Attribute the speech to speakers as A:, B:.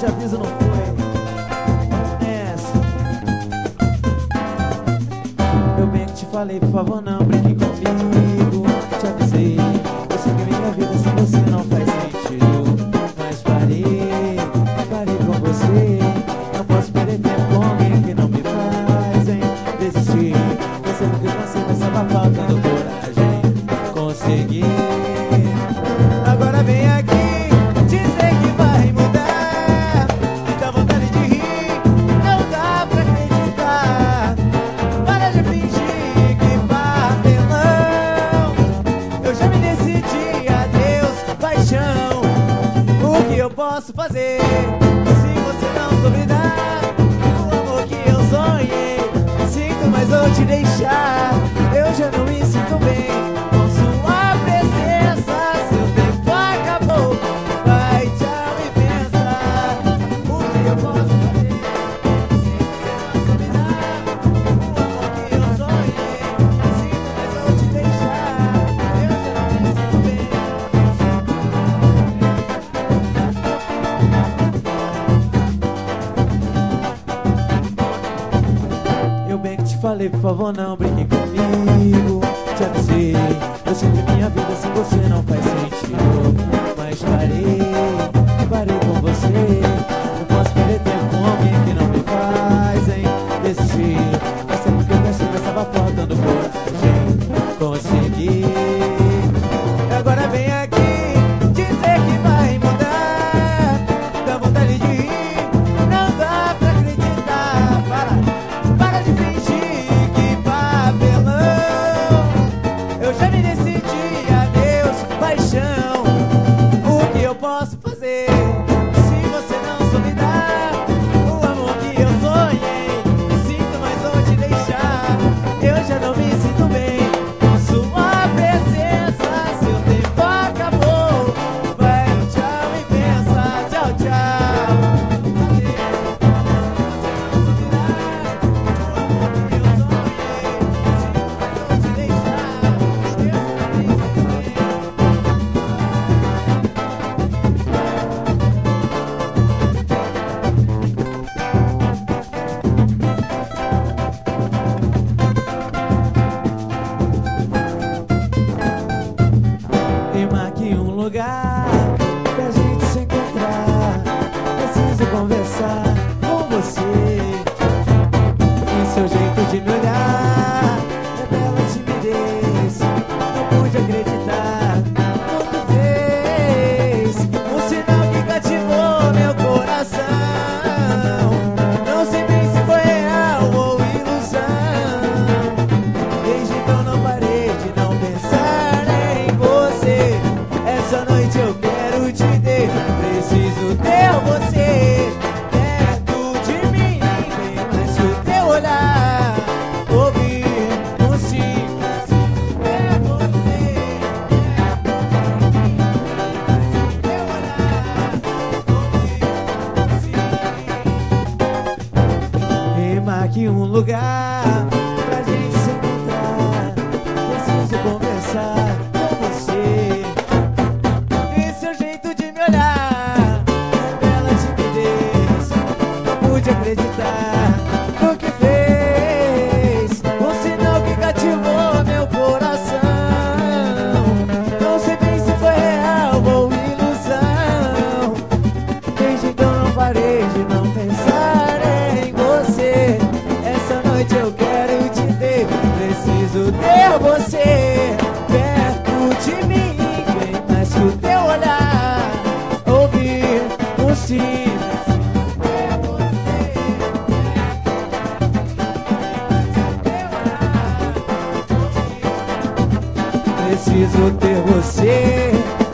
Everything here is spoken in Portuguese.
A: aviso, não foi? Nessa. Eu bem que te falei, por favor, não brinque comigo. Te avisei, eu sei que minha vida sem você não faz sentido. Mas parei com você. Não posso perder tempo com alguém que não me faz desistir. Você não viu você, mas estava faltando coragem. Consegui. Agora vem aqui dizer que vai mudar. Dá vontade de rir, não dá pra acreditar. Para de fingir que papelão. Eu já me decidi, adeus, paixão. O que eu posso fazer se você não souber dar o amor que eu sonhei? Sinto, mas vou te deixar. Eu já não me sinto bem com sua presença. Seu tempo acabou, vai, tchau e pensa. O que eu posso fazer se você não souber dar o amor que eu sonhei? Sinto, mas vou te deixar. Eu já não me sinto bem. Eu bem que te falei, por favor, não brinque comigo. Te avisei, eu sei que minha vida sem você não faz sentido. Mas parei com você. Não posso perder tempo com alguém que não me faz desistir. Mas é porque eu pensei que estava faltando coragem. Consegui. Agora vem aqui dizer que vai mudar. Dá vontade de rir, não dá pra acreditar. Para de fingir que papelão. Eu já me decidi, adeus, paixão. O que eu posso fazer se você não souber dar o amor que eu sonhei? Sinto, mas vou te deixar. Eu já não me sinto bem com sua presença. Seu tempo acabou, vai, tchau e pensa. Tchau, tchau. E marque um lugar pra gente se encontrar. Preciso conversar com você. E seu jeito de me olhar é bela timidez. Não pude acreditar no que fez. Um sinal que cativou meu coração. Não sei bem se foi real ou ilusão. Desde então não parei de não pensar em você. Essa noite eu quero te ter. Preciso ter você perto de mim. Mas se o teu olhar ouvir um sim, preciso ter você perto de mim. Mas se o teu olhar ouvir um sim. E marque um lugar pra gente se encontrar. Preciso conversar com você. E seu jeito de me olhar é bela timidez. Não pude acreditar no que fez. Um sinal que cativou meu coração. Não sei bem se foi real ou ilusão. Desde então não parei de não pensar em você. Essa noite eu quero te ter. Preciso ter você perto de mim. Vem mais que o teu olhar ouvir um sim. Preciso ter você